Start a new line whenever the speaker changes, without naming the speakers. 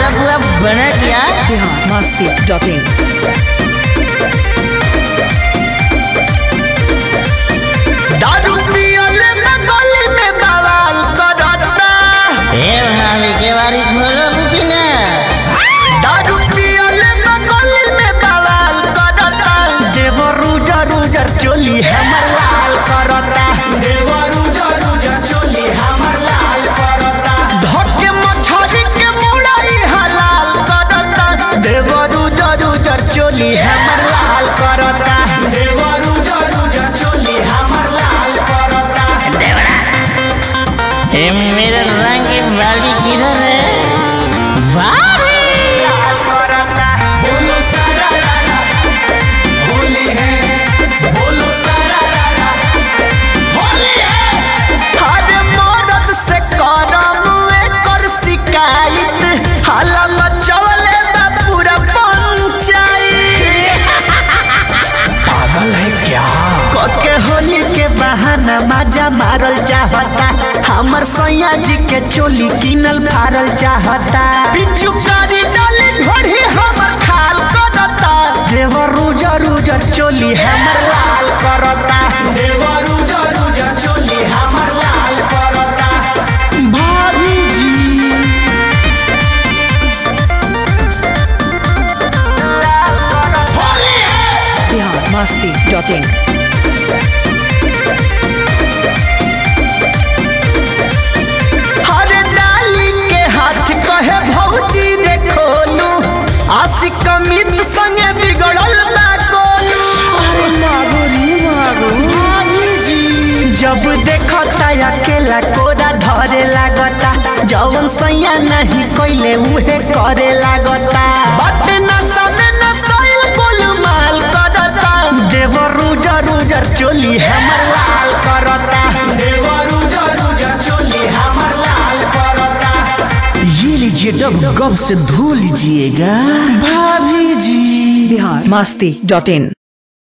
हलवा पूरा बना क्या?
biharmasti.in
दारू पियले में गली में बवाल करता।
ए भाभी के बारी खोलो बुकिना।
दारू पियले में गली में बवाल करता। देवर रुजर रुजर चोली हमर लाल करता। देवर रुजर रुजर चोली हमर लाल करता। धोके मछरी के मुड़ाई हलाल करता। देवर रुजर रुजर चोली हमर लाल करता। देवर रुजर रुजर चोली हमर लाल करता।
ए मेरा रंग की बाल्टी किधर है? भाभी
बोलो सारा रारा होली है। बोलो सारा रारा होली है। हरे मरद से करम कर शिकायत हाला मचवले बा पूरा पंचायत। पागल है क्या? कके होली के बहाना मजा मारल चाहता। हमर सैया जी के चोली किनल फारल चाहता। पिचुकारी डाली ढोढ़ी हमर खाल करता। देवर रुजर रुजर चोली हमर लाल करता। देवर रुजर रुजर चोली हमर लाल करता। भाभी जी होली है।
biharmasti.in
हरे डाली के हाथ कहे भौजी देखोलू। आशिक मित संगे बिगड़ल ना कोलू। अरे मागुरी मागू भाभी जी जब देखता अकेला कोरा धरे लागता। जवन सैया नहीं कोइले उहे करे लागता। बट नशा में नसाइल गोलमाल करता। देवर रुजर रुजर चोली हमर लाल करता। देवर रुजर रुजर चोली हमर लाल करता। ये लीजिए डब गब से धो लीजिएगा भाभी जी।
biharmasti.in